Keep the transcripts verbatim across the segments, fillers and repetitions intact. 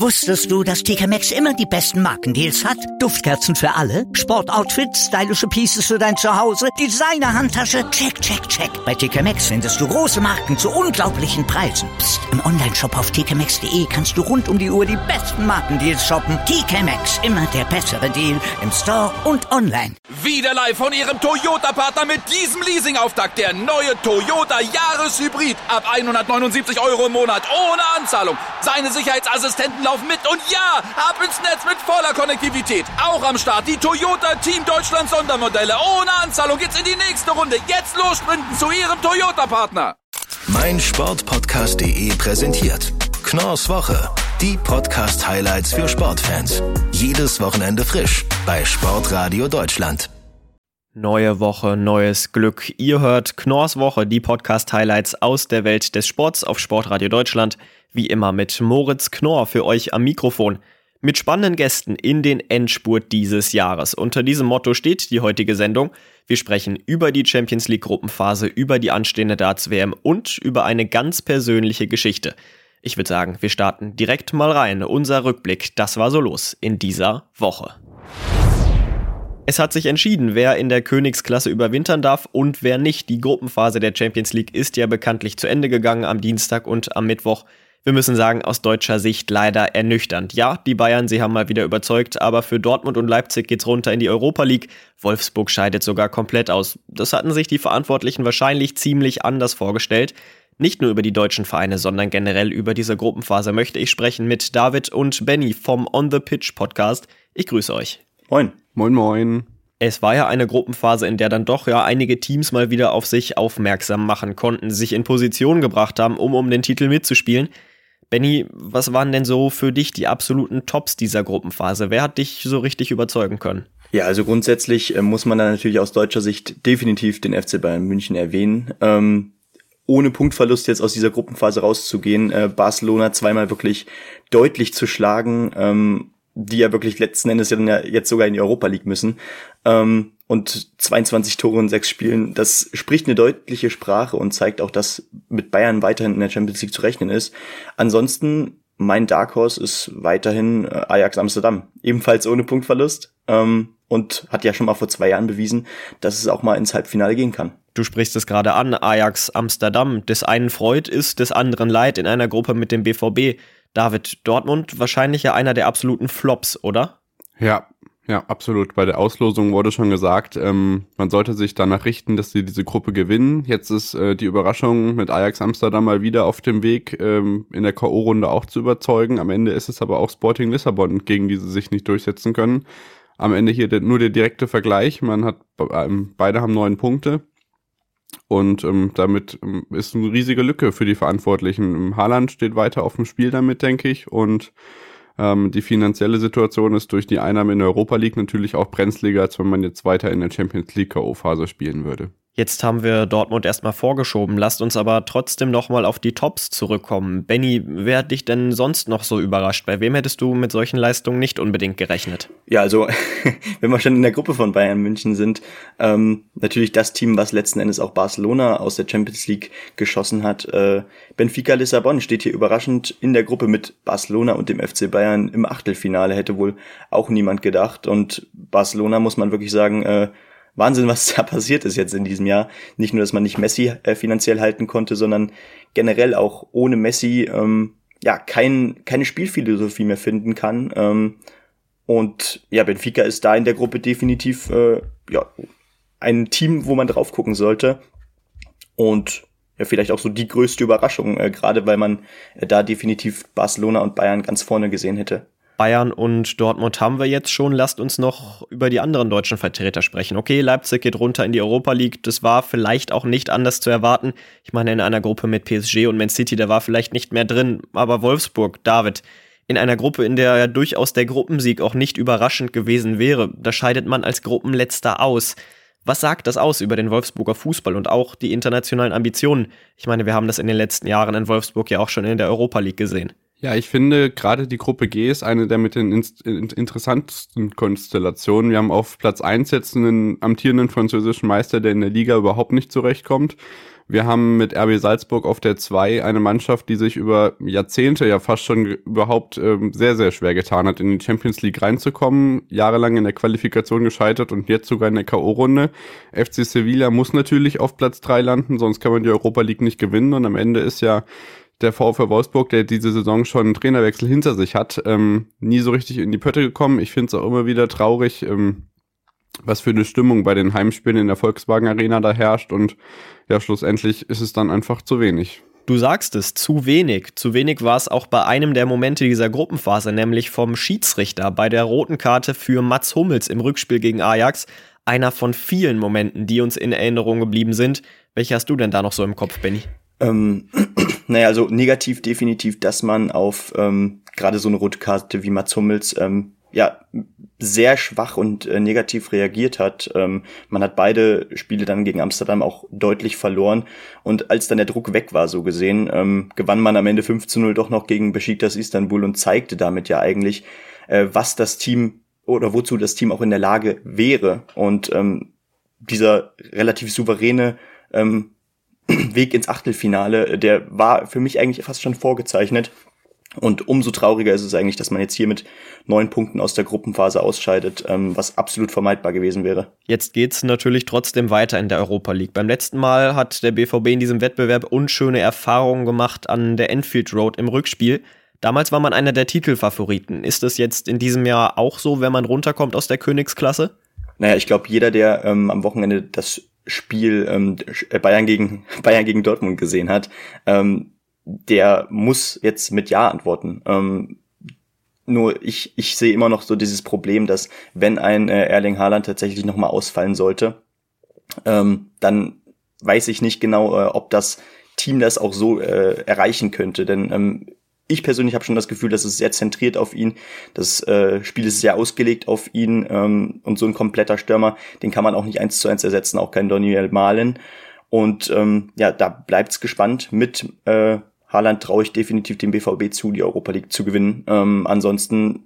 Wusstest du, dass T K Maxx immer die besten Markendeals hat? Duftkerzen für alle, Sportoutfits, stylische Pieces für dein Zuhause, Designer-Handtasche, check, check, check. Bei T K Maxx findest du große Marken zu unglaublichen Preisen. Psst. Im Onlineshop auf t k maxx punkt d e kannst du rund um die Uhr die besten Markendeals shoppen. T K Maxx, immer der bessere Deal im Store und online. Wieder live von Ihrem Toyota-Partner mit diesem Leasing-Auftakt. Der neue Toyota Jahreshybrid. Ab hundertneunundsiebzig Euro im Monat ohne Anzahlung. Seine Sicherheitsassistenten laufen mit und ja, ab ins Netz mit voller Konnektivität. Auch am Start die Toyota Team Deutschland Sondermodelle. Ohne Anzahlung geht's in die nächste Runde. Jetzt los sprinten zu Ihrem Toyota-Partner. mein Sportpodcast punkt de präsentiert Knorrs Woche. Die Podcast-Highlights für Sportfans. Jedes Wochenende frisch bei Sportradio Deutschland. Neue Woche, neues Glück. Ihr hört Knorrs Woche, die Podcast-Highlights aus der Welt des Sports auf Sportradio Deutschland. Wie immer mit Moritz Knorr für euch am Mikrofon. Mit spannenden Gästen in den Endspurt dieses Jahres. Unter diesem Motto steht die heutige Sendung. Wir sprechen über die Champions League Gruppenphase, über die anstehende Darts-W M und über eine ganz persönliche Geschichte. Ich würde sagen, wir starten direkt mal rein. Unser Rückblick, das war so los in dieser Woche. Es hat sich entschieden, wer in der Königsklasse überwintern darf und wer nicht. Die Gruppenphase der Champions League ist ja bekanntlich zu Ende gegangen am Dienstag und am Mittwoch. Wir müssen sagen, aus deutscher Sicht leider ernüchternd. Ja, die Bayern, sie haben mal wieder überzeugt, aber für Dortmund und Leipzig geht's runter in die Europa League. Wolfsburg scheidet sogar komplett aus. Das hatten sich die Verantwortlichen wahrscheinlich ziemlich anders vorgestellt. Nicht nur über die deutschen Vereine, sondern generell über diese Gruppenphase möchte ich sprechen mit David und Benny vom On the Pitch Podcast. Ich grüße euch. Moin. Moin, moin. Es war ja eine Gruppenphase, in der dann doch ja einige Teams mal wieder auf sich aufmerksam machen konnten, sich in Position gebracht haben, um um den Titel mitzuspielen. Benny, was waren denn so für dich die absoluten Tops dieser Gruppenphase? Wer hat dich so richtig überzeugen können? Ja, also grundsätzlich äh, muss man da natürlich aus deutscher Sicht definitiv den F C Bayern München erwähnen. Ähm, ohne Punktverlust jetzt aus dieser Gruppenphase rauszugehen, äh, Barcelona zweimal wirklich deutlich zu schlagen, ähm, die ja wirklich letzten Endes ja dann ja jetzt sogar in die Europa League müssen. Ähm, und zweiundzwanzig Tore in sechs Spielen, das spricht eine deutliche Sprache und zeigt auch, dass mit Bayern weiterhin in der Champions League zu rechnen ist. Ansonsten, mein Dark Horse ist weiterhin äh, Ajax Amsterdam, ebenfalls ohne Punktverlust, ähm, und hat ja schon mal vor zwei Jahren bewiesen, dass es auch mal ins Halbfinale gehen kann. Du sprichst es gerade an, Ajax Amsterdam. Des einen Freud ist, des anderen Leid in einer Gruppe mit dem B V B. David, Dortmund wahrscheinlich ja einer der absoluten Flops, oder? Ja, ja, absolut. Bei der Auslosung wurde schon gesagt, ähm, man sollte sich danach richten, dass sie diese Gruppe gewinnen. Jetzt ist äh, die Überraschung mit Ajax Amsterdam mal wieder auf dem Weg, ähm, in der K O-Runde auch zu überzeugen. Am Ende ist es aber auch Sporting Lissabon, gegen die sie sich nicht durchsetzen können. Am Ende hier der, nur der direkte Vergleich. Man hat, ähm, beide haben neun Punkte. Und ähm, damit ähm, ist eine riesige Lücke für die Verantwortlichen. Haaland steht weiter auf dem Spiel damit, denke ich. Und ähm, die finanzielle Situation ist durch die Einnahmen in der Europa League natürlich auch brenzliger, als wenn man jetzt weiter in der Champions League K O-Phase spielen würde. Jetzt haben wir Dortmund erstmal vorgeschoben. Lasst uns aber trotzdem nochmal auf die Tops zurückkommen. Benny, wer hat dich denn sonst noch so überrascht? Bei wem hättest du mit solchen Leistungen nicht unbedingt gerechnet? Ja, also wenn wir schon in der Gruppe von Bayern München sind, ähm, natürlich das Team, was letzten Endes auch Barcelona aus der Champions League geschossen hat. Äh, Benfica Lissabon steht hier überraschend in der Gruppe mit Barcelona und dem F C Bayern im Achtelfinale. Hätte wohl auch niemand gedacht. Und Barcelona, muss man wirklich sagen, äh, Wahnsinn, was da passiert ist jetzt in diesem Jahr. Nicht nur, dass man nicht Messi äh, finanziell halten konnte, sondern generell auch ohne Messi ähm, ja kein, keine Spielphilosophie mehr finden kann. Ähm, und ja, Benfica ist da in der Gruppe definitiv äh, ja ein Team, wo man drauf gucken sollte. Und ja, vielleicht auch so die größte Überraschung, äh, gerade weil man äh, da definitiv Barcelona und Bayern ganz vorne gesehen hätte. Bayern und Dortmund haben wir jetzt schon. Lasst uns noch über die anderen deutschen Vertreter sprechen. Okay, Leipzig geht runter in die Europa League. Das war vielleicht auch nicht anders zu erwarten. Ich meine, in einer Gruppe mit P S G und Man City, da war vielleicht nicht mehr drin. Aber Wolfsburg, David, in einer Gruppe, in der ja durchaus der Gruppensieg auch nicht überraschend gewesen wäre, da scheidet man als Gruppenletzter aus. Was sagt das aus über den Wolfsburger Fußball und auch die internationalen Ambitionen? Ich meine, wir haben das in den letzten Jahren in Wolfsburg ja auch schon in der Europa League gesehen. Ja, ich finde, gerade die Gruppe G ist eine der mit den inst- interessantesten Konstellationen. Wir haben auf Platz eins jetzt einen amtierenden französischen Meister, der in der Liga überhaupt nicht zurechtkommt. Wir haben mit R B Salzburg auf der zwei eine Mannschaft, die sich über Jahrzehnte, ja fast schon überhaupt ähm, sehr, sehr schwer getan hat, in die Champions League reinzukommen. Jahrelang in der Qualifikation gescheitert und jetzt sogar in der K O-Runde. F C Sevilla muss natürlich auf Platz drei landen, sonst kann man die Europa League nicht gewinnen. Und am Ende ist ja der VfL Wolfsburg, der diese Saison schon einen Trainerwechsel hinter sich hat, ähm, nie so richtig in die Pötte gekommen. Ich finde es auch immer wieder traurig, ähm, was für eine Stimmung bei den Heimspielen in der Volkswagen Arena da herrscht, und ja, schlussendlich ist es dann einfach zu wenig. Du sagst es, zu wenig. Zu wenig war es auch bei einem der Momente dieser Gruppenphase, nämlich vom Schiedsrichter bei der roten Karte für Mats Hummels im Rückspiel gegen Ajax. Einer von vielen Momenten, die uns in Erinnerung geblieben sind. Welche hast du denn da noch so im Kopf, Benni? Ähm, naja, also negativ definitiv, dass man auf ähm, gerade so eine rote Karte wie Mats Hummels ähm, ja sehr schwach und äh, negativ reagiert hat. Ähm, man hat beide Spiele dann gegen Amsterdam auch deutlich verloren, und als dann der Druck weg war, so gesehen, ähm, gewann man am Ende fünf zu null doch noch gegen Beşiktaş Istanbul und zeigte damit ja eigentlich, äh, was das Team oder wozu das Team auch in der Lage wäre. Und ähm, dieser relativ souveräne ähm, Weg ins Achtelfinale, der war für mich eigentlich fast schon vorgezeichnet. Und umso trauriger ist es eigentlich, dass man jetzt hier mit neun Punkten aus der Gruppenphase ausscheidet, ähm, was absolut vermeidbar gewesen wäre. Jetzt geht's natürlich trotzdem weiter in der Europa League. Beim letzten Mal hat der B V B in diesem Wettbewerb unschöne Erfahrungen gemacht an der Anfield Road im Rückspiel. Damals war man einer der Titelfavoriten. Ist das jetzt in diesem Jahr auch so, wenn man runterkommt aus der Königsklasse? Naja, ich glaube, jeder, der ähm, am Wochenende das Spiel ähm, Bayern gegen Bayern gegen Dortmund gesehen hat, ähm, der muss jetzt mit Ja antworten. Ähm, nur ich ich sehe immer noch so dieses Problem, dass wenn ein äh, Erling Haaland tatsächlich nochmal ausfallen sollte, ähm, dann weiß ich nicht genau, äh, ob das Team das auch so äh, erreichen könnte. Denn ähm, ich persönlich habe schon das Gefühl, dass es sehr zentriert auf ihn. Das äh, Spiel ist sehr ausgelegt auf ihn, ähm, und so ein kompletter Stürmer, den kann man auch nicht eins zu eins ersetzen, auch kein Daniel Malen. Und ähm, ja, da bleibt's gespannt. Mit äh, Haaland traue ich definitiv dem B V B zu, die Europa League zu gewinnen. Ähm, ansonsten,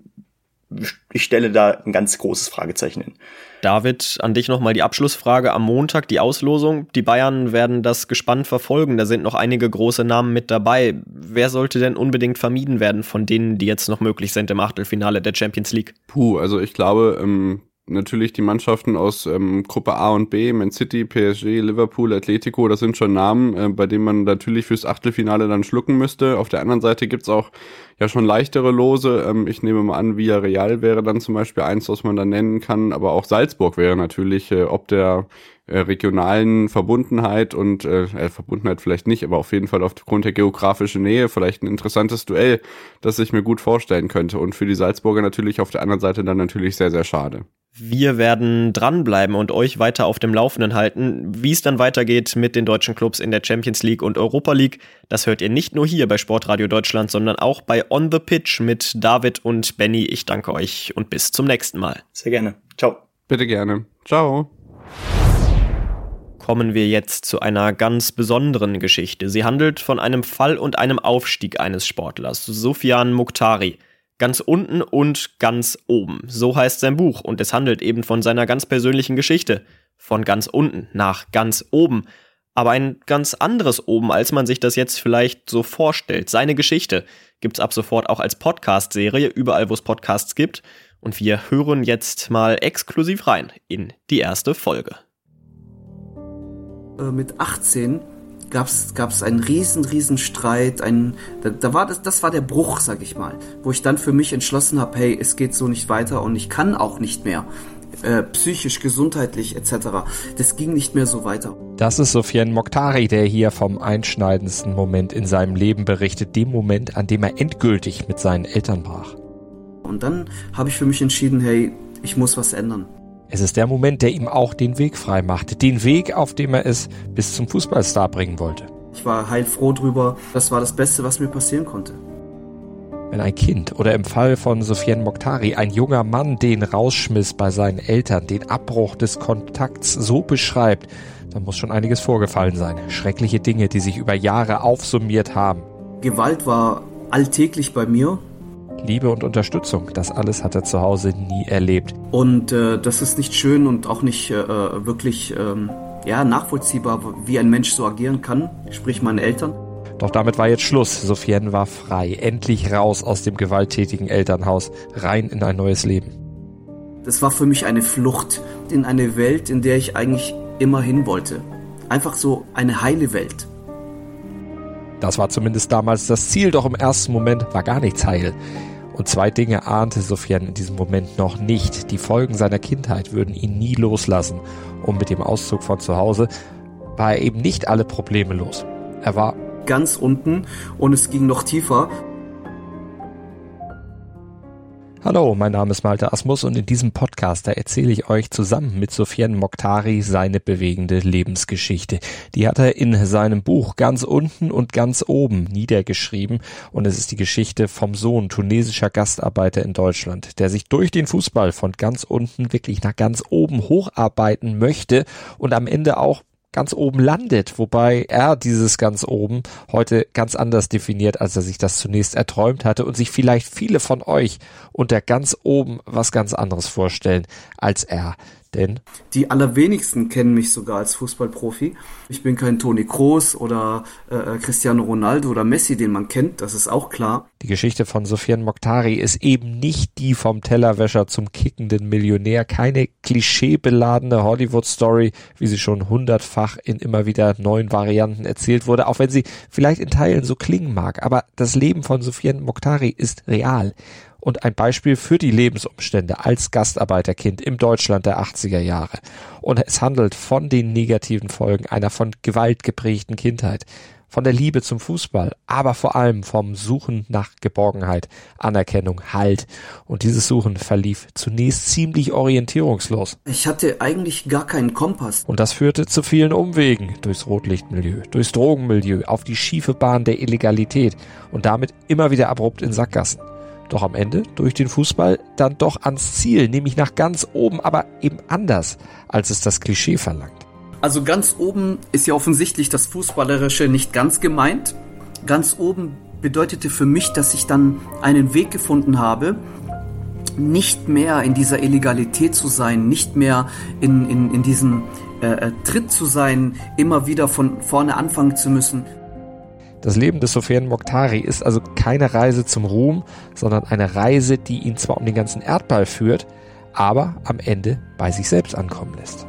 ich stelle da ein ganz großes Fragezeichen hin. David, an dich nochmal die Abschlussfrage. Am Montag die Auslosung. Die Bayern werden das gespannt verfolgen. Da sind noch einige große Namen mit dabei. Wer sollte denn unbedingt vermieden werden von denen, die jetzt noch möglich sind im Achtelfinale der Champions League? Puh, also ich glaube, ähm natürlich die Mannschaften aus ähm, Gruppe A und B, Man City, P S G, Liverpool, Atletico, das sind schon Namen, äh, bei denen man natürlich fürs Achtelfinale dann schlucken müsste. Auf der anderen Seite gibt's auch ja schon leichtere Lose. Ähm, ich nehme mal an, Villarreal wäre dann zum Beispiel eins, was man da nennen kann, aber auch Salzburg wäre natürlich, äh, ob der äh, regionalen Verbundenheit und äh, äh, Verbundenheit vielleicht nicht, aber auf jeden Fall aufgrund der geografischen Nähe vielleicht ein interessantes Duell, das ich mir gut vorstellen könnte. Und für die Salzburger natürlich auf der anderen Seite dann natürlich sehr, sehr schade. Wir werden dranbleiben und euch weiter auf dem Laufenden halten. Wie es dann weitergeht mit den deutschen Clubs in der Champions League und Europa League, das hört ihr nicht nur hier bei Sportradio Deutschland, sondern auch bei On the Pitch mit David und Benni. Ich danke euch und bis zum nächsten Mal. Sehr gerne. Ciao. Bitte gerne. Ciao. Kommen wir jetzt zu einer ganz besonderen Geschichte. Sie handelt von einem Fall und einem Aufstieg eines Sportlers, Sufjan Mukhtarli. Ganz unten und ganz oben. So heißt sein Buch, und es handelt eben von seiner ganz persönlichen Geschichte. Von ganz unten nach ganz oben. Aber ein ganz anderes oben, als man sich das jetzt vielleicht so vorstellt. Seine Geschichte gibt's ab sofort auch als Podcast-Serie, überall wo es Podcasts gibt. Und wir hören jetzt mal exklusiv rein in die erste Folge. Äh, mit achtzehn gab's gab's einen riesen riesen Streit, ein da, da war das das war der Bruch, sag ich mal, wo ich dann für mich entschlossen habe, hey, es geht so nicht weiter und ich kann auch nicht mehr äh, psychisch, gesundheitlich et cetera. Das ging nicht mehr so weiter. Das ist Sufjan Mukhtarli, der hier vom einschneidendsten Moment in seinem Leben berichtet, dem Moment, an dem er endgültig mit seinen Eltern brach. Und dann habe ich für mich entschieden, hey, ich muss was ändern. Es ist der Moment, der ihm auch den Weg frei machte. Den Weg, auf dem er es bis zum Fußballstar bringen wollte. Ich war heilfroh drüber. Das war das Beste, was mir passieren konnte. Wenn ein Kind oder im Fall von Sufjan Mukhtarli ein junger Mann den Rausschmiss bei seinen Eltern, den Abbruch des Kontakts so beschreibt, dann muss schon einiges vorgefallen sein. Schreckliche Dinge, die sich über Jahre aufsummiert haben. Gewalt war alltäglich bei mir. Liebe und Unterstützung, das alles hat er zu Hause nie erlebt. Und äh, das ist nicht schön und auch nicht äh, wirklich ähm, ja, nachvollziehbar, wie ein Mensch so agieren kann, sprich meine Eltern. Doch damit war jetzt Schluss. Soufiane war frei, endlich raus aus dem gewalttätigen Elternhaus, rein in ein neues Leben. Das war für mich eine Flucht in eine Welt, in der ich eigentlich immer hin wollte. Einfach so eine heile Welt. Das war zumindest damals das Ziel, doch im ersten Moment war gar nichts heil. Und zwei Dinge ahnte Soufiane in diesem Moment noch nicht. Die Folgen seiner Kindheit würden ihn nie loslassen. Und mit dem Auszug von zu Hause war er eben nicht alle Probleme los. Er war ganz unten und es ging noch tiefer. Hallo, mein Name ist Malte Asmus und in diesem Podcast, da erzähle ich euch zusammen mit Soufiane Mokhtari seine bewegende Lebensgeschichte. Die hat er in seinem Buch Ganz unten und ganz oben niedergeschrieben und es ist die Geschichte vom Sohn tunesischer Gastarbeiter in Deutschland, der sich durch den Fußball von ganz unten wirklich nach ganz oben hocharbeiten möchte und am Ende auch ganz oben landet, wobei er dieses ganz oben heute ganz anders definiert, als er sich das zunächst erträumt hatte und sich vielleicht viele von euch unter ganz oben was ganz anderes vorstellen als er. Denn die allerwenigsten kennen mich sogar als Fußballprofi. Ich bin kein Toni Kroos oder äh, Cristiano Ronaldo oder Messi, den man kennt, das ist auch klar. Die Geschichte von Soufiane Mokhtari ist eben nicht die vom Tellerwäscher zum kickenden Millionär, keine klischeebeladene Hollywood-Story, wie sie schon hundertfach in immer wieder neuen Varianten erzählt wurde, auch wenn sie vielleicht in Teilen so klingen mag. Aber das Leben von Soufiane Mokhtari ist real. Und ein Beispiel für die Lebensumstände als Gastarbeiterkind im Deutschland der achtziger Jahre. Und es handelt von den negativen Folgen einer von Gewalt geprägten Kindheit, von der Liebe zum Fußball, aber vor allem vom Suchen nach Geborgenheit, Anerkennung, Halt. Und dieses Suchen verlief zunächst ziemlich orientierungslos. Ich hatte eigentlich gar keinen Kompass. Und das führte zu vielen Umwegen durchs Rotlichtmilieu, durchs Drogenmilieu, auf die schiefe Bahn der Illegalität und damit immer wieder abrupt in Sackgassen. Doch am Ende durch den Fußball dann doch ans Ziel, nämlich nach ganz oben, aber eben anders, als es das Klischee verlangt. Also ganz oben ist ja offensichtlich das Fußballerische nicht ganz gemeint. Ganz oben bedeutete für mich, dass ich dann einen Weg gefunden habe, nicht mehr in dieser Illegalität zu sein, nicht mehr in, in, in diesem äh, Tritt zu sein, immer wieder von vorne anfangen zu müssen. Das Leben des Soufiane Mokhtari ist also keine Reise zum Ruhm, sondern eine Reise, die ihn zwar um den ganzen Erdball führt, aber am Ende bei sich selbst ankommen lässt.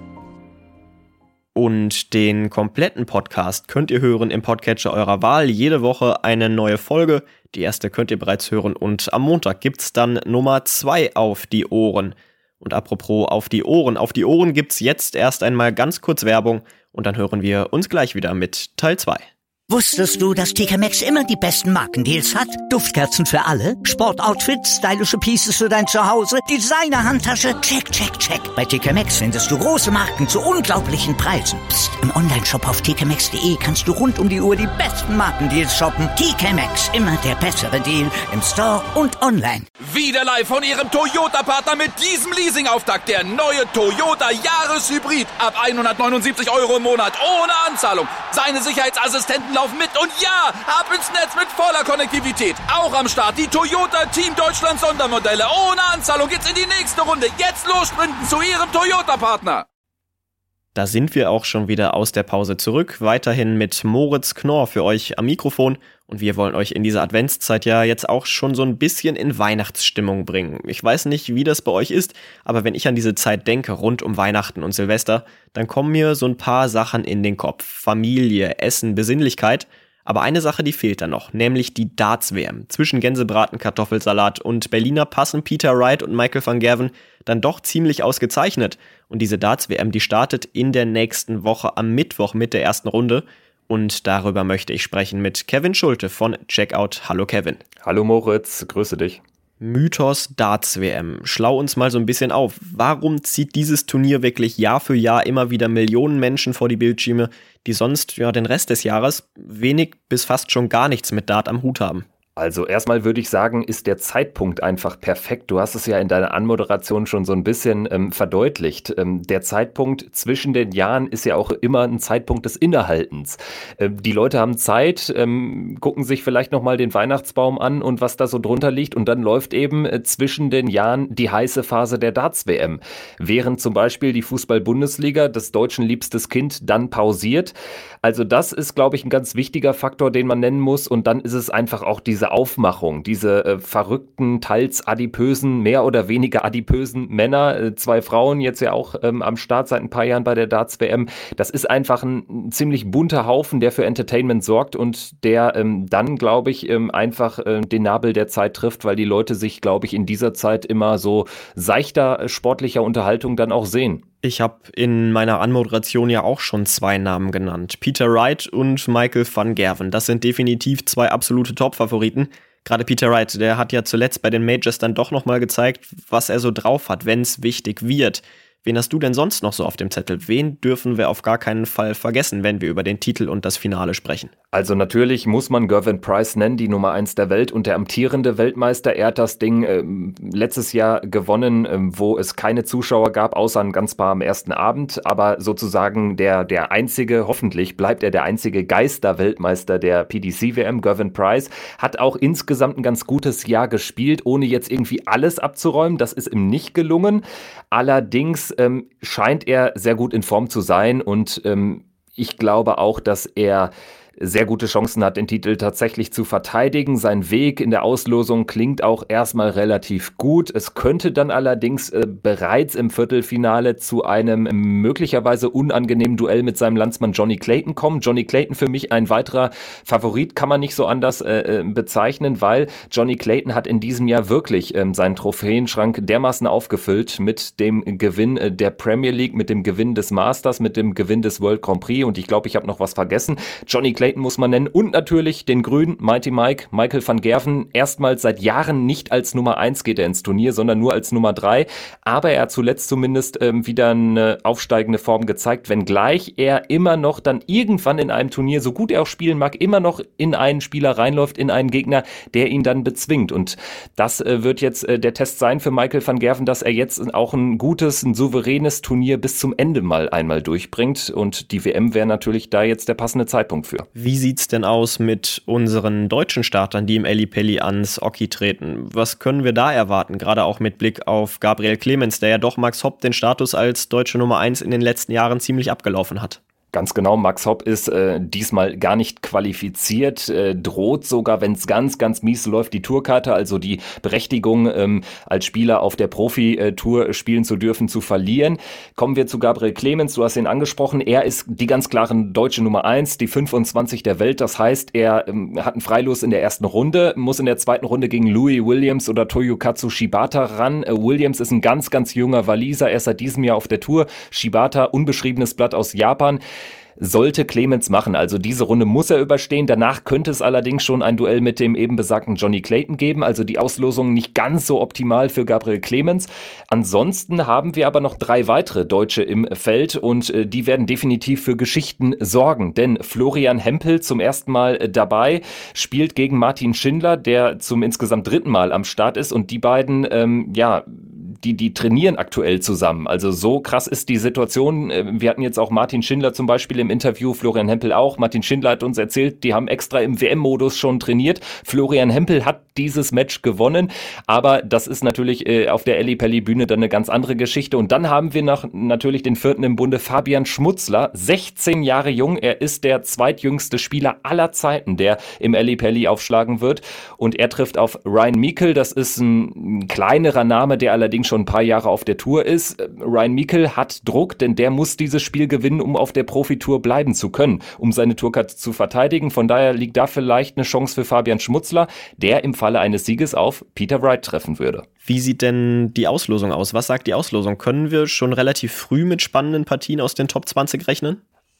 Und den kompletten Podcast könnt ihr hören im Podcatcher eurer Wahl. Jede Woche eine neue Folge. Die erste könnt ihr bereits hören und am Montag gibt's dann Nummer zwei auf die Ohren. Und apropos auf die Ohren, auf die Ohren gibt's jetzt erst einmal ganz kurz Werbung und dann hören wir uns gleich wieder mit Teil zwei. Wusstest du, dass T K Maxx immer die besten Markendeals hat? Duftkerzen für alle, Sportoutfits, stylische Pieces für dein Zuhause, Designer-Handtasche, check, check, check. Bei T K Maxx findest du große Marken zu unglaublichen Preisen. Psst. Im Onlineshop auf t k maxx punkt d e kannst du rund um die Uhr die besten Markendeals shoppen. T K Maxx, immer der bessere Deal im Store und online. Wieder live von ihrem Toyota-Partner mit diesem Leasing-Auftakt. Der neue Toyota Jahreshybrid. Ab hundertneunundsiebzig Euro im Monat ohne Anzahlung. Seine Sicherheitsassistenten laufen mit und ja, ab ins Netz mit voller Konnektivität. Auch am Start die Toyota Team Deutschland Sondermodelle. Ohne Anzahlung geht's in die nächste Runde. Jetzt los sprinten zu ihrem Toyota-Partner. Da sind wir auch schon wieder aus der Pause zurück. Weiterhin mit Moritz Knorr für euch am Mikrofon. Und wir wollen euch in dieser Adventszeit ja jetzt auch schon so ein bisschen in Weihnachtsstimmung bringen. Ich weiß nicht, wie das bei euch ist, aber wenn ich an diese Zeit denke, rund um Weihnachten und Silvester, dann kommen mir so ein paar Sachen in den Kopf. Familie, Essen, Besinnlichkeit. Aber eine Sache, die fehlt da noch, nämlich die Darts-W M. Zwischen Gänsebraten, Kartoffelsalat und Berliner passen Peter Wright und Michael van Gerwen dann doch ziemlich ausgezeichnet. Und diese Darts-W M, die startet in der nächsten Woche am Mittwoch mit der ersten Runde. Und darüber möchte ich sprechen mit Kevin Schulte von Checkout. Hallo Kevin. Hallo Moritz, grüße dich. Mythos Darts-W M. Schlau uns mal so ein bisschen auf. Warum zieht dieses Turnier wirklich Jahr für Jahr immer wieder Millionen Menschen vor die Bildschirme, die sonst ja den Rest des Jahres wenig bis fast schon gar nichts mit Dart am Hut haben? Also erstmal würde ich sagen, ist der Zeitpunkt einfach perfekt. Du hast es ja in deiner Anmoderation schon so ein bisschen ähm, verdeutlicht. Ähm, der Zeitpunkt zwischen den Jahren ist ja auch immer ein Zeitpunkt des Innehaltens. Ähm, die Leute haben Zeit, ähm, gucken sich vielleicht nochmal den Weihnachtsbaum an und was da so drunter liegt und dann läuft eben äh, zwischen den Jahren die heiße Phase der Darts-W M. Während zum Beispiel die Fußball-Bundesliga, des Deutschen liebstes Kind, dann pausiert. Also das ist, glaube ich, ein ganz wichtiger Faktor, den man nennen muss und dann ist es einfach auch diese Aufmachung, diese äh, verrückten, teils adipösen, mehr oder weniger adipösen Männer, äh, zwei Frauen jetzt ja auch ähm, am Start seit ein paar Jahren bei der Darts-W M. Das ist einfach ein, ein ziemlich bunter Haufen, der für Entertainment sorgt und der ähm, dann, glaube ich, ähm, einfach äh, den Nabel der Zeit trifft, weil die Leute sich, glaube ich, in dieser Zeit immer so seichter äh, sportlicher Unterhaltung dann auch sehen. Ich habe in meiner Anmoderation ja auch schon zwei Namen genannt. Peter Wright und Michael van Gerwen. Das sind definitiv zwei absolute Top-Favoriten. Gerade Peter Wright, der hat ja zuletzt bei den Majors dann doch nochmal gezeigt, was er so drauf hat, wenn es wichtig wird. Wen hast du denn sonst noch so auf dem Zettel? Wen dürfen wir auf gar keinen Fall vergessen, wenn wir über den Titel und das Finale sprechen? Also natürlich muss man Gervin Price nennen, die Nummer eins der Welt und der amtierende Weltmeister. Er hat das Ding äh, letztes Jahr gewonnen, äh, wo es keine Zuschauer gab, außer ein ganz paar am ersten Abend. Aber sozusagen der, der einzige, hoffentlich bleibt er der einzige Geister-Weltmeister der P D C W M. Gervin Price hat auch insgesamt ein ganz gutes Jahr gespielt, ohne jetzt irgendwie alles abzuräumen. Das ist ihm nicht gelungen. Allerdings ähm, scheint er sehr gut in Form zu sein und ähm, ich glaube auch, dass er sehr gute Chancen hat, den Titel tatsächlich zu verteidigen. Sein Weg in der Auslosung klingt auch erstmal relativ gut. Es könnte dann allerdings äh, bereits im Viertelfinale zu einem möglicherweise unangenehmen Duell mit seinem Landsmann Johnny Clayton kommen. Johnny Clayton für mich ein weiterer Favorit, kann man nicht so anders äh, bezeichnen, weil Johnny Clayton hat in diesem Jahr wirklich ähm, seinen Trophäenschrank dermaßen aufgefüllt mit dem Gewinn äh, der Premier League, mit dem Gewinn des Masters, mit dem Gewinn des World Grand Prix und ich glaube, ich habe noch was vergessen. Johnny Clayton muss man nennen und natürlich den Grünen, Mighty Mike, Michael van Gerwen. Erstmals seit Jahren nicht als Nummer eins geht er ins Turnier, sondern nur als Nummer drei. Aber er hat zuletzt zumindest ähm, wieder eine aufsteigende Form gezeigt, wenngleich er immer noch dann irgendwann in einem Turnier, so gut er auch spielen mag, immer noch in einen Spieler reinläuft, in einen Gegner, der ihn dann bezwingt. Und das äh, wird jetzt äh, der Test sein für Michael van Gerwen, dass er jetzt auch ein gutes, ein souveränes Turnier bis zum Ende mal einmal durchbringt. Und die W M wäre natürlich da jetzt der passende Zeitpunkt für. Wie sieht's denn aus mit unseren deutschen Startern, die im Ellipelli ans Oki treten? Was können wir da erwarten, gerade auch mit Blick auf Gabriel Clemens, der ja doch Max Hopp den Status als deutsche Nummer eins in den letzten Jahren ziemlich abgelaufen hat? Ganz genau, Max Hopp ist äh, diesmal gar nicht qualifiziert, äh, droht sogar, wenn es ganz, ganz mies läuft, die Tourkarte, also die Berechtigung, ähm, als Spieler auf der Profi-Tour spielen zu dürfen, zu verlieren. Kommen wir zu Gabriel Clemens, du hast ihn angesprochen, er ist die ganz klare deutsche Nummer eins, die fünfundzwanzig der Welt, das heißt, er ähm, hat einen Freilos in der ersten Runde, muss in der zweiten Runde gegen Louis Williams oder Toyokatsu Shibata ran. Äh, Williams ist ein ganz, ganz junger Waliser, er ist seit diesem Jahr auf der Tour, Shibata, unbeschriebenes Blatt aus Japan. Sollte Clemens machen, also diese Runde muss er überstehen, danach könnte es allerdings schon ein Duell mit dem eben besagten Johnny Clayton geben, also die Auslosung nicht ganz so optimal für Gabriel Clemens. Ansonsten haben wir aber noch drei weitere Deutsche im Feld und äh, die werden definitiv für Geschichten sorgen, denn Florian Hempel zum ersten Mal äh, dabei, spielt gegen Martin Schindler, der zum insgesamt dritten Mal am Start ist und die beiden, ähm, ja, Die, die trainieren aktuell zusammen. Also so krass ist die Situation. Wir hatten jetzt auch Martin Schindler zum Beispiel im Interview, Florian Hempel auch. Martin Schindler hat uns erzählt, die haben extra im W M-Modus schon trainiert. Florian Hempel hat dieses Match gewonnen, aber das ist natürlich äh, auf der Ellipelli-Bühne dann eine ganz andere Geschichte. Und dann haben wir noch natürlich den vierten im Bunde, Fabian Schmutzler, sechzehn Jahre jung. Er ist der zweitjüngste Spieler aller Zeiten, der im Ellipelli aufschlagen wird. Und er trifft auf Ryan Meikle. Das ist ein, ein kleinerer Name, der allerdings schon ein paar Jahre auf der Tour ist. Ryan Meikle hat Druck, denn der muss dieses Spiel gewinnen, um auf der Profitour bleiben zu können, um seine Tourkarte zu verteidigen. Von daher liegt da vielleicht eine Chance für Fabian Schmutzler, der im Falle eines Sieges auf Peter Wright treffen würde. Wie sieht denn die Auslosung aus? Was sagt die Auslosung? Können wir schon relativ früh mit spannenden Partien aus den Top zwanzig rechnen?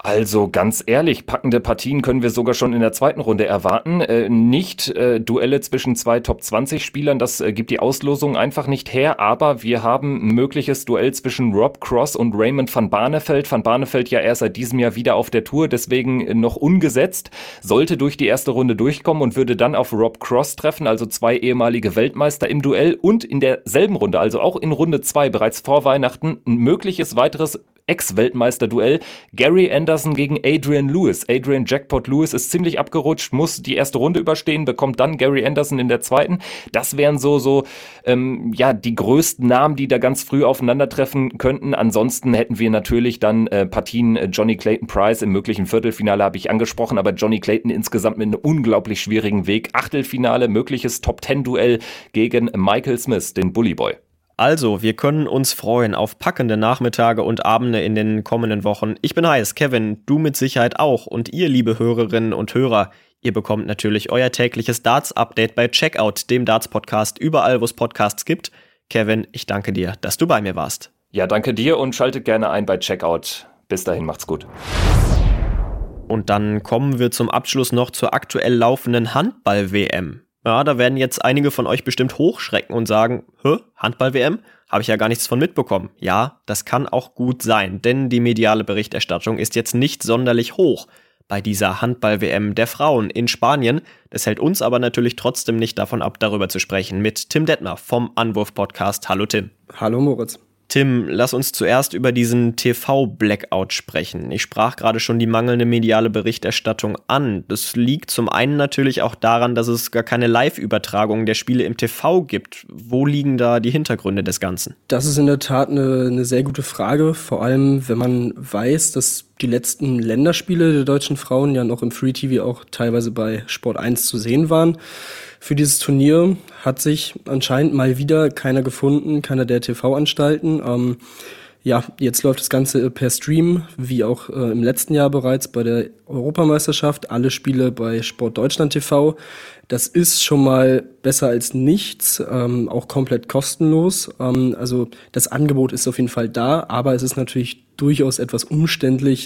Also ganz ehrlich, packende Partien können wir sogar schon in der zweiten Runde erwarten. Äh, nicht äh, Duelle zwischen zwei Top zwanzig Spielern, das äh, gibt die Auslosung einfach nicht her, aber wir haben ein mögliches Duell zwischen Rob Cross und Raymond van Barneveld. Van Barneveld ja erst seit diesem Jahr wieder auf der Tour, deswegen noch ungesetzt, sollte durch die erste Runde durchkommen und würde dann auf Rob Cross treffen, also zwei ehemalige Weltmeister im Duell und in derselben Runde, also auch in Runde zwei, bereits vor Weihnachten, ein mögliches weiteres Ex-Weltmeister-Duell. Gary Anderson gegen Adrian Lewis. Adrian Jackpot Lewis ist ziemlich abgerutscht, muss die erste Runde überstehen, bekommt dann Gary Anderson in der zweiten. Das wären so, so ähm, ja, die größten Namen, die da ganz früh aufeinandertreffen könnten. Ansonsten hätten wir natürlich dann äh, Partien äh, Johnny Clayton Price im möglichen Viertelfinale, habe ich angesprochen, aber Johnny Clayton insgesamt mit einem unglaublich schwierigen Weg. Achtelfinale, mögliches Top-Zehn-Duell gegen Michael Smith, den Bully Boy. Also, wir können uns freuen auf packende Nachmittage und Abende in den kommenden Wochen. Ich bin heiß, Kevin, du mit Sicherheit auch. Und ihr, liebe Hörerinnen und Hörer, ihr bekommt natürlich euer tägliches Darts-Update bei Checkout, dem Darts-Podcast, überall, wo es Podcasts gibt. Kevin, ich danke dir, dass du bei mir warst. Ja, danke dir und schaltet gerne ein bei Checkout. Bis dahin, macht's gut. Und dann kommen wir zum Abschluss noch zur aktuell laufenden Handball-W M. Ja, da werden jetzt einige von euch bestimmt hochschrecken und sagen, hä, Handball-W M? Habe ich ja gar nichts von mitbekommen. Ja, das kann auch gut sein, denn die mediale Berichterstattung ist jetzt nicht sonderlich hoch bei dieser Handball-W M der Frauen in Spanien. Das hält uns aber natürlich trotzdem nicht davon ab, darüber zu sprechen mit Tim Detmer vom Anwurf-Podcast. Hallo Tim. Hallo Moritz. Tim, lass uns zuerst über diesen T V-Blackout sprechen. Ich sprach gerade schon die mangelnde mediale Berichterstattung an. Das liegt zum einen natürlich auch daran, dass es gar keine Live-Übertragung der Spiele im T V gibt. Wo liegen da die Hintergründe des Ganzen? Das ist in der Tat eine, eine sehr gute Frage, vor allem wenn man weiß, dass die letzten Länderspiele der deutschen Frauen ja noch im Free-T V auch teilweise bei Sport eins zu sehen waren. Für dieses Turnier hat sich anscheinend mal wieder keiner gefunden, keiner der T V-Anstalten. Ähm, ja, jetzt läuft das Ganze per Stream, wie auch äh, im letzten Jahr bereits bei der Europameisterschaft. Alle Spiele bei Sport Deutschland T V. Das ist schon mal besser als nichts, ähm, auch komplett kostenlos. Ähm, also das Angebot ist auf jeden Fall da, aber es ist natürlich durchaus etwas umständlich.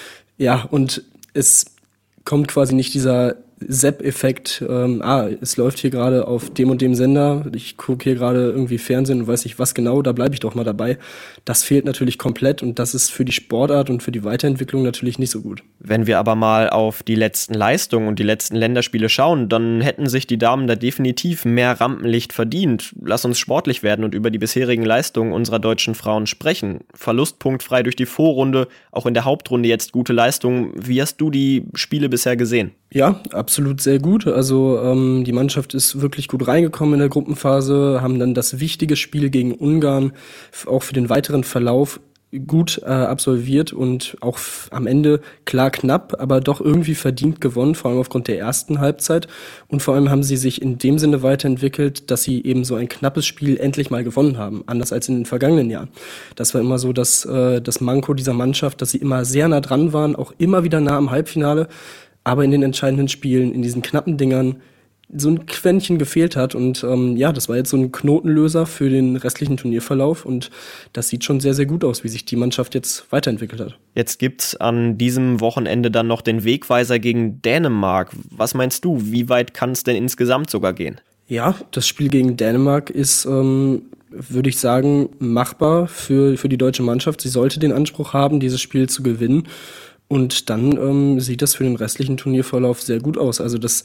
Ja, und es kommt quasi nicht dieser Sepp-Effekt, ähm, ah, es läuft hier gerade auf dem und dem Sender, ich gucke hier gerade irgendwie Fernsehen und weiß nicht was genau, da bleibe ich doch mal dabei. Das fehlt natürlich komplett und das ist für die Sportart und für die Weiterentwicklung natürlich nicht so gut. Wenn wir aber mal auf die letzten Leistungen und die letzten Länderspiele schauen, dann hätten sich die Damen da definitiv mehr Rampenlicht verdient. Lass uns sportlich werden und über die bisherigen Leistungen unserer deutschen Frauen sprechen. Verlustpunktfrei durch die Vorrunde, auch in der Hauptrunde jetzt gute Leistungen. Wie hast du die Spiele bisher gesehen? Ja, absolut sehr gut. Also ähm, die Mannschaft ist wirklich gut reingekommen in der Gruppenphase, haben dann das wichtige Spiel gegen Ungarn f- auch für den weiteren Verlauf gut äh, absolviert und auch f- am Ende klar knapp, aber doch irgendwie verdient gewonnen, vor allem aufgrund der ersten Halbzeit. Und vor allem haben sie sich in dem Sinne weiterentwickelt, dass sie eben so ein knappes Spiel endlich mal gewonnen haben, anders als in den vergangenen Jahren. Das war immer so das, äh, das Manko dieser Mannschaft, dass sie immer sehr nah dran waren, auch immer wieder nah am Halbfinale, aber in den entscheidenden Spielen, in diesen knappen Dingern, so ein Quäntchen gefehlt hat. Und ähm, ja, das war jetzt so ein Knotenlöser für den restlichen Turnierverlauf. Und das sieht schon sehr, sehr gut aus, wie sich die Mannschaft jetzt weiterentwickelt hat. Jetzt gibt's an diesem Wochenende dann noch den Wegweiser gegen Dänemark. Was meinst du, wie weit kann es denn insgesamt sogar gehen? Ja, das Spiel gegen Dänemark ist, ähm, würde ich sagen, machbar für, für die deutsche Mannschaft. Sie sollte den Anspruch haben, dieses Spiel zu gewinnen. Und dann ähm, sieht das für den restlichen Turnierverlauf sehr gut aus. Also das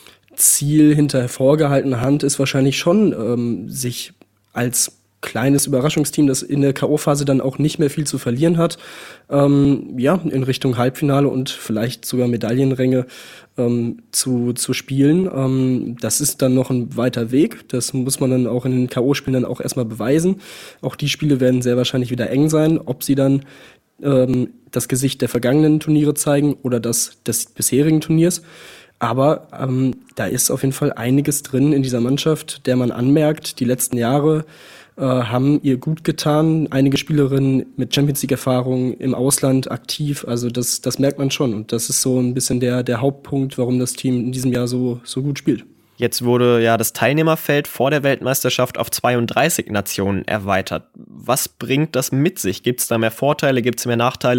Ziel hinter hervorgehaltener Hand ist wahrscheinlich schon, ähm, sich als kleines Überraschungsteam, das in der K O-Phase dann auch nicht mehr viel zu verlieren hat, ähm, ja, in Richtung Halbfinale und vielleicht sogar Medaillenränge ähm, zu, zu spielen. Ähm, das ist dann noch ein weiter Weg. Das muss man dann auch in den K O-Spielen dann auch erstmal beweisen. Auch die Spiele werden sehr wahrscheinlich wieder eng sein. Ob sie dann ähm, das Gesicht der vergangenen Turniere zeigen oder das des bisherigen Turniers. Aber ähm, da ist auf jeden Fall einiges drin in dieser Mannschaft, der man anmerkt, die letzten Jahre äh, haben ihr gut getan. Einige Spielerinnen mit Champions-League-Erfahrung im Ausland aktiv, also das, das merkt man schon. Und das ist so ein bisschen der, der Hauptpunkt, warum das Team in diesem Jahr so, so gut spielt. Jetzt wurde ja das Teilnehmerfeld vor der Weltmeisterschaft auf zweiunddreißig Nationen erweitert. Was bringt das mit sich? Gibt es da mehr Vorteile, gibt es mehr Nachteile?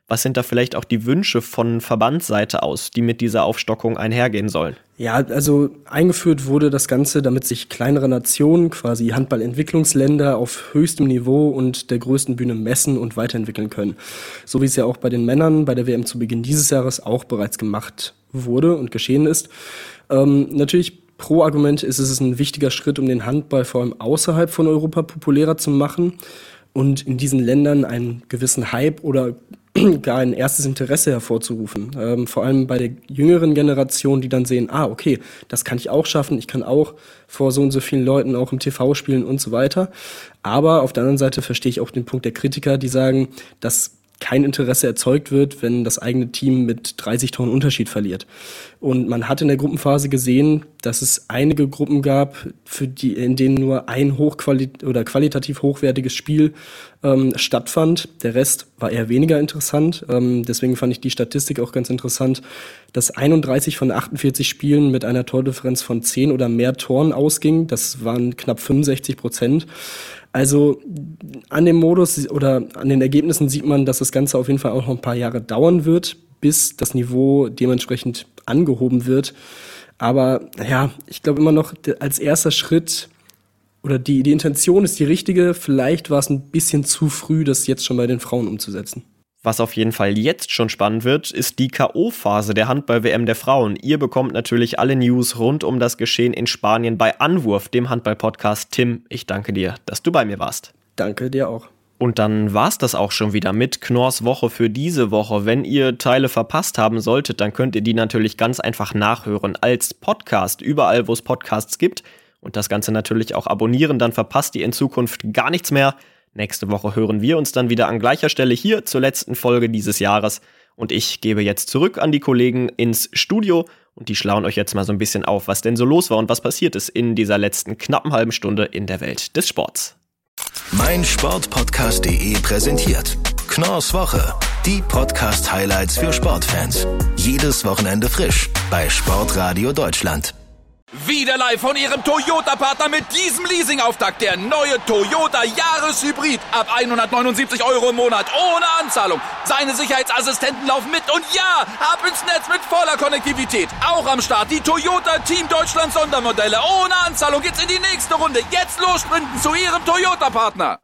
Was sind da vielleicht auch die Wünsche von Verbandsseite aus, die mit dieser Aufstockung einhergehen sollen? Ja, also eingeführt wurde das Ganze, damit sich kleinere Nationen, quasi Handballentwicklungsländer, auf höchstem Niveau und der größten Bühne messen und weiterentwickeln können. So wie es ja auch bei den Männern bei der W M zu Beginn dieses Jahres auch bereits gemacht wurde und geschehen ist. Ähm, natürlich pro Argument ist es ein wichtiger Schritt, um den Handball vor allem außerhalb von Europa populärer zu machen und in diesen Ländern einen gewissen Hype oder gar ein erstes Interesse hervorzurufen. Ähm, vor allem bei der jüngeren Generation, die dann sehen, ah, okay, das kann ich auch schaffen, ich kann auch vor so und so vielen Leuten auch im T V spielen und so weiter. Aber auf der anderen Seite verstehe ich auch den Punkt der Kritiker, die sagen, dass kein Interesse erzeugt wird, wenn das eigene Team mit dreißig Toren Unterschied verliert. Und man hat in der Gruppenphase gesehen, dass es einige Gruppen gab, für die, in denen nur ein hochqualit- oder qualitativ hochwertiges Spiel ähm, stattfand. Der Rest war eher weniger interessant. Ähm, deswegen fand ich die Statistik auch ganz interessant, dass einunddreißig von achtundvierzig Spielen mit einer Tordifferenz von zehn oder mehr Toren ausging. Das waren knapp fünfundsechzig Prozent. Also an dem Modus oder an den Ergebnissen sieht man, dass das Ganze auf jeden Fall auch noch ein paar Jahre dauern wird, bis das Niveau dementsprechend angehoben wird. Aber ja, ich glaube immer noch, als erster Schritt oder die, die Intention ist die richtige. Vielleicht war es ein bisschen zu früh, das jetzt schon bei den Frauen umzusetzen. Was auf jeden Fall jetzt schon spannend wird, ist die K O-Phase der Handball-W M der Frauen. Ihr bekommt natürlich alle News rund um das Geschehen in Spanien bei Anwurf, dem Handball-Podcast. Tim, ich danke dir, dass du bei mir warst. Danke dir auch. Und dann war's das auch schon wieder mit Knorrs Woche für diese Woche. Wenn ihr Teile verpasst haben solltet, dann könnt ihr die natürlich ganz einfach nachhören als Podcast, überall wo es Podcasts gibt. Und das Ganze natürlich auch abonnieren, dann verpasst ihr in Zukunft gar nichts mehr. Nächste Woche hören wir uns dann wieder an gleicher Stelle hier zur letzten Folge dieses Jahres. Und ich gebe jetzt zurück an die Kollegen ins Studio und die schlauen euch jetzt mal so ein bisschen auf, was denn so los war und was passiert ist in dieser letzten knappen halben Stunde in der Welt des Sports. mein Sportpodcast punkt de präsentiert Knorrs Woche. Die Podcast-Highlights für Sportfans. Jedes Wochenende frisch bei Sportradio Deutschland. Wieder live von Ihrem Toyota-Partner mit diesem Leasing-Auftakt. Der neue Toyota Jahreshybrid. Ab hundertneunundsiebzig Euro im Monat. Ohne Anzahlung. Seine Sicherheitsassistenten laufen mit. Und ja, ab ins Netz mit voller Konnektivität. Auch am Start die Toyota Team Deutschland Sondermodelle. Ohne Anzahlung geht's in die nächste Runde. Jetzt los sprinten zu Ihrem Toyota-Partner.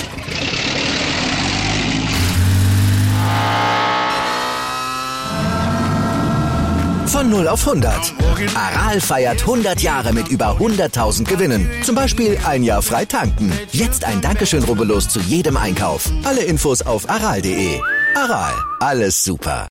Von null auf hundert. Aral feiert hundert Jahre mit über hunderttausend Gewinnen. Zum Beispiel ein Jahr frei tanken. Jetzt ein Dankeschön, rubbellos zu jedem Einkauf. Alle Infos auf aral punkt de. Aral, alles super.